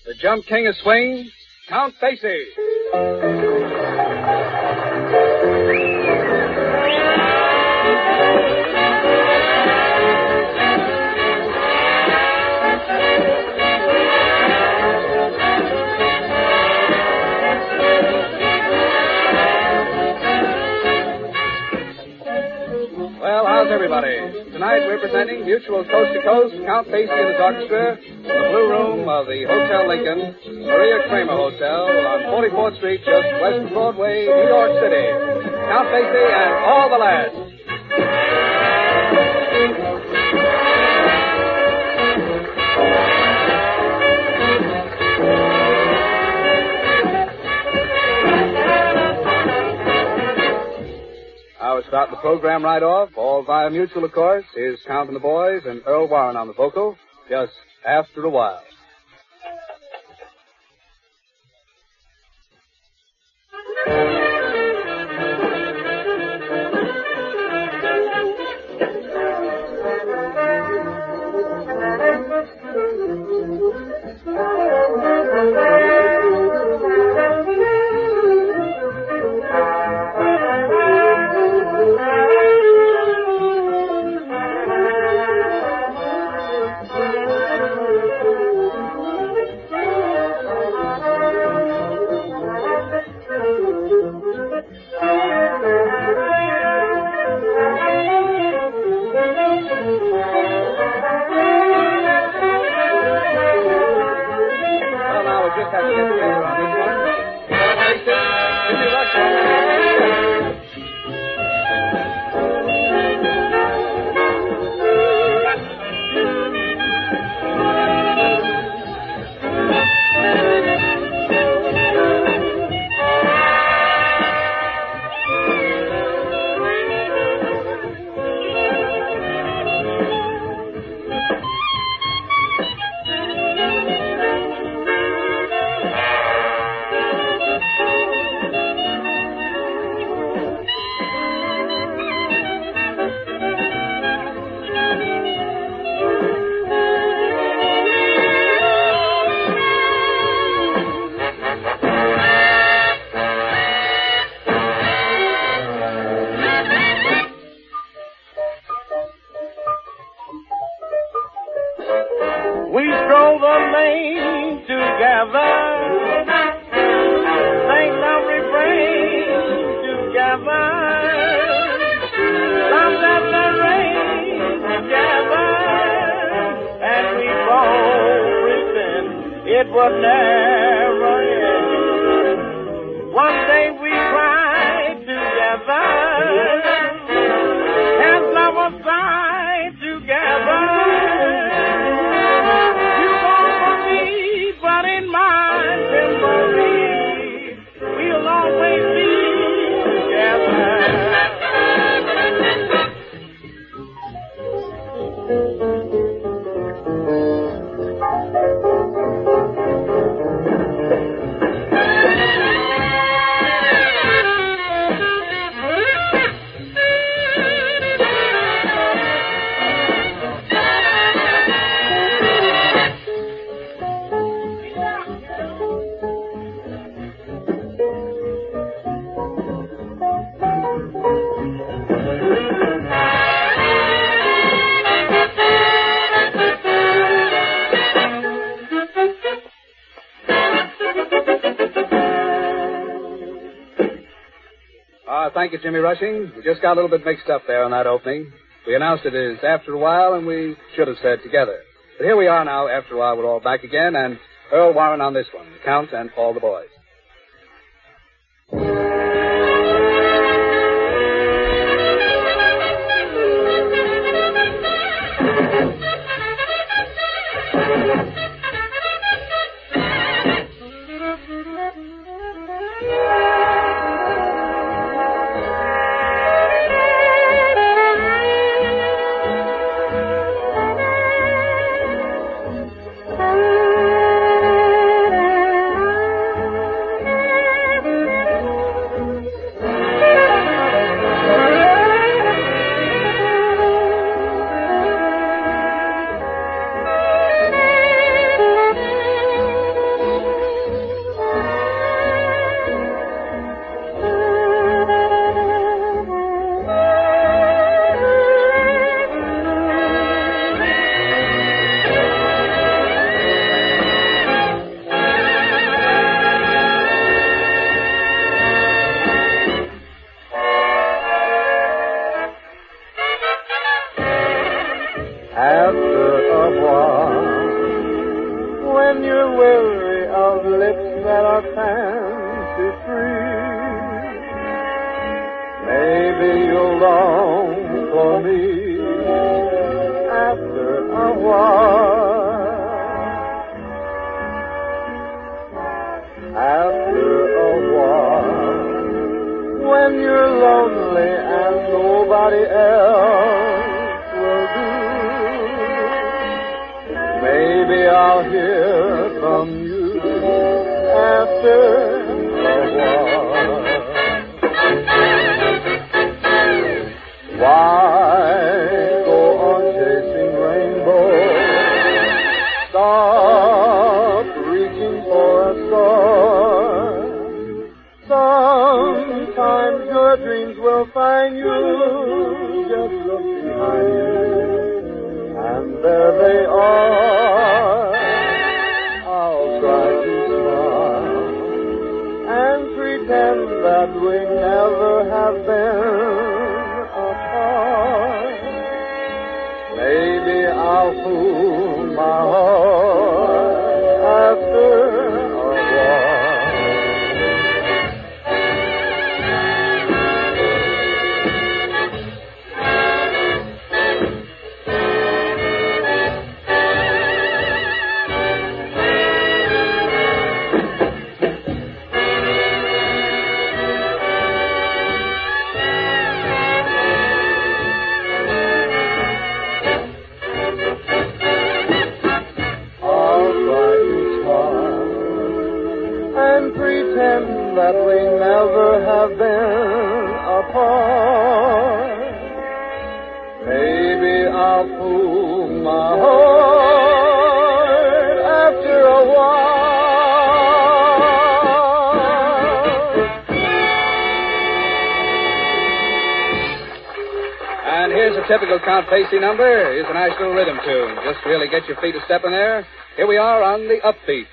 the jump king of swing, Count Basie. Well, how's everybody? Tonight we're presenting Mutual Coast to Coast, Count Basie and his orchestra, from the Blue Room of the Hotel Lincoln, Maria Kramer Hotel on 44th Street, just west of Broadway, New York City. Count Basie and all the lads. We're starting the program right off, all via Mutual, of course. Here's Count and the Boys and Earl Warren on the vocal, just After a While. We stroll the lane together, sing love refrain together, love at the rain together, and we both pretend it would never end. One day we cried together, and lovers died together. But in my memory, we'll always be together. Thank you, Jimmy Rushing. We just got a little bit mixed up there on that opening. We announced it as After a While, and we should have said Together. But here we are now, After a While, we're all back again, and Earl Warren on this one, Count and all the boys. when you're weary of lips that are fancy free. Maybe you'll long for me after a while. After a while, when you're lonely and nobody else will do, maybe I'll hear from you after a while. Why go on chasing rainbows? Stop reaching for a star. Sometimes your dreams will find you. Just look behind you, and there they are. I'll try to smile and pretend that we never have been apart. Maybe I'll fool my heart after a while. Pretend that we never have been apart. Maybe I'll fool my heart after a while. And here's a typical Count Basie number. Here's a nice little rhythm tune. Just really get your feet a stepping there. Here we are on the upbeat.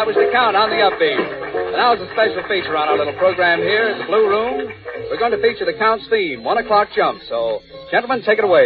That was the Count on the upbeat. And now, as a special feature on our little program here at the Blue Room, we're going to feature the Count's theme, 1 o'clock jump. So, gentlemen, take it away.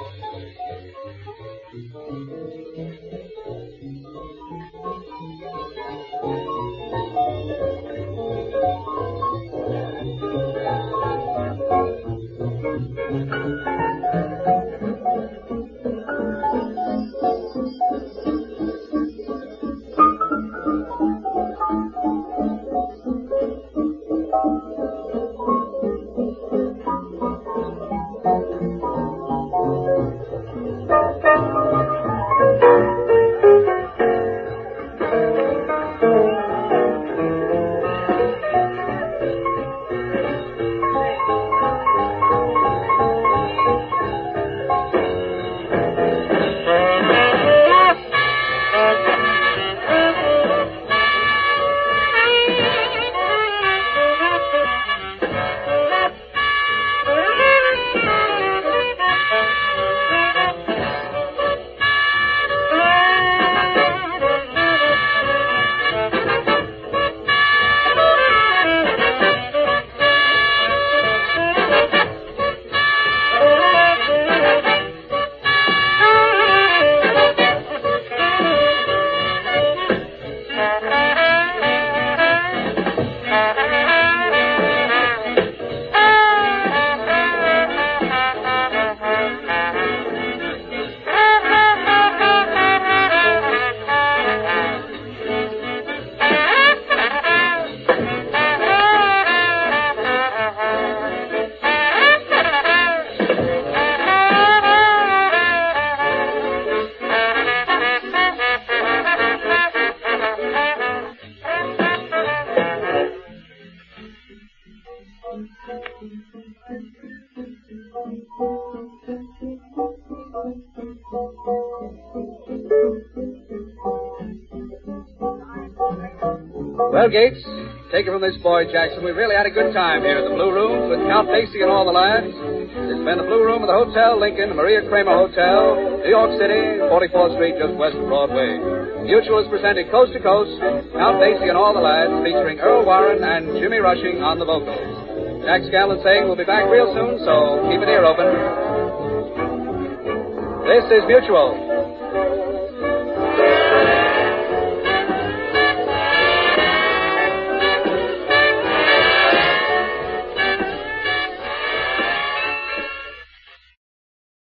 Well, Gates, take it from this boy, Jackson. We really had a good time here at the Blue Room with Count Basie and all the lads. It's been the Blue Room of the Hotel Lincoln, Maria Kramer Hotel, New York City, 44th Street, just west of Broadway. Mutual is presented coast to coast, Count Basie and all the lads, featuring Earl Warren and Jimmy Rushing on the vocals. Jack Scanlon saying we'll be back real soon, so keep an ear open. This is Mutual.